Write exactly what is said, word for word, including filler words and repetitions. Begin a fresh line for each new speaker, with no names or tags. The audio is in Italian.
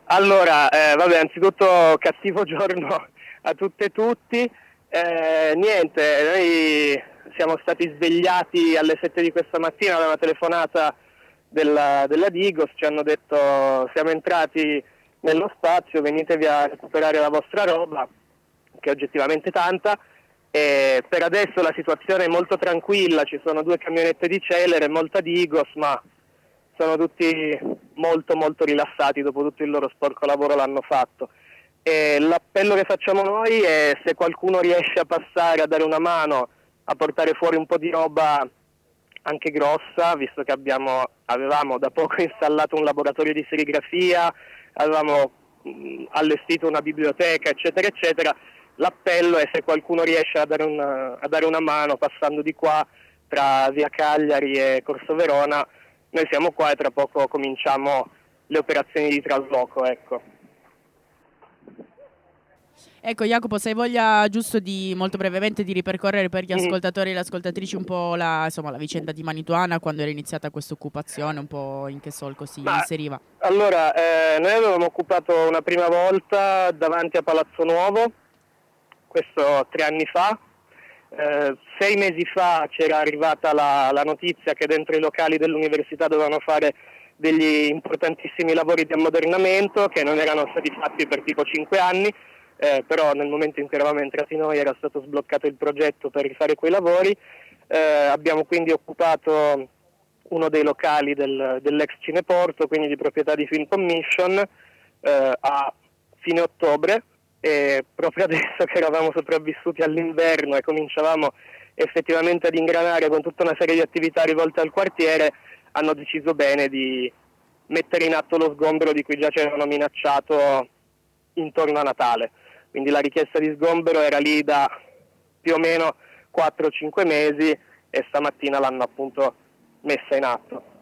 Allora, eh, vabbè, anzitutto cattivo giorno a tutte e tutti. Eh, niente, noi siamo stati svegliati alle sette di questa mattina da una telefonata della, della Digos, ci hanno detto siamo entrati nello spazio, venitevi a recuperare la vostra roba, che è oggettivamente tanta, e per adesso la situazione è molto tranquilla, ci sono due camionette di Celere, molta Digos, ma sono tutti molto molto rilassati dopo tutto il loro sporco lavoro l'hanno fatto. E l'appello che facciamo noi è se qualcuno riesce a passare a dare una mano a portare fuori un po' di roba anche grossa, visto che abbiamo, avevamo da poco installato un laboratorio di serigrafia, avevamo mh, allestito una biblioteca, eccetera, eccetera. L'appello è se qualcuno riesce a dare una, a dare una mano passando di qua tra via Cagliari e Corso Verona. Noi siamo qua e tra poco cominciamo le operazioni di trasloco, ecco.
Ecco Jacopo, se hai voglia giusto di molto brevemente di ripercorrere per gli
Mm.
ascoltatori e le ascoltatrici un po' la, insomma, la vicenda di Manituana, quando era iniziata questa occupazione, un po' in che solco si
Ma,
inseriva.
allora, eh, noi avevamo occupato una prima volta davanti a Palazzo Nuovo, questo tre anni fa. Eh, sei mesi fa c'era arrivata la, la notizia che dentro i locali dell'università dovevano fare degli importantissimi lavori di ammodernamento che non erano stati fatti per tipo cinque anni, eh, però nel momento in cui eravamo entrati noi era stato sbloccato il progetto per rifare quei lavori. Eh, abbiamo quindi occupato uno dei locali del, dell'ex Cineporto, quindi di proprietà di Film Commission, eh, a fine ottobre, e proprio adesso che eravamo sopravvissuti all'inverno e cominciavamo effettivamente ad ingranare con tutta una serie di attività rivolte al quartiere, hanno deciso bene di mettere in atto lo sgombero di cui già ci avevano minacciato intorno a Natale. Quindi la richiesta di sgombero era lì da più o meno quattro cinque mesi e stamattina l'hanno appunto messa in atto.